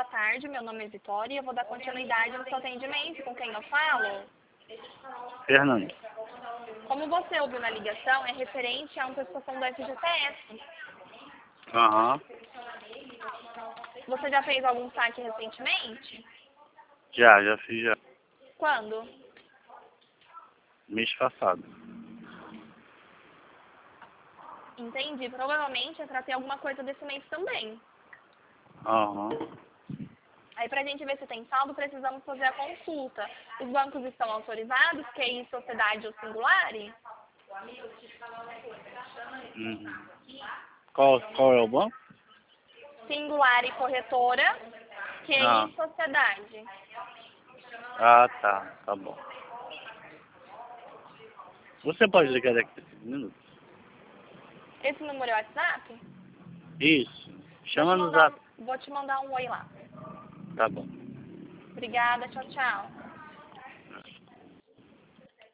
boa tarde, meu nome é Vitória e eu vou dar continuidade no seu atendimento. Com quem eu falo? Fernando. Como você ouviu na ligação, é referente à antecipação do FGTS. Aham. Você já fez algum saque recentemente? Já fiz já. Quando? Mês passado. Entendi. Provavelmente é para ter alguma coisa desse mês também. Aham. Aí, para a gente ver se tem saldo, precisamos fazer a consulta. Os bancos estão autorizados, QI, sociedade ou singulare? Uhum. Qual é o banco? Singulare corretora, QI, Ah. sociedade. Ah, tá. Tá bom. Você pode ligar daqui a 5 minutos? Esse número é o WhatsApp? Isso. Chama no zap. Vou te mandar um oi lá. Tá bom. Obrigada, tchau, tchau.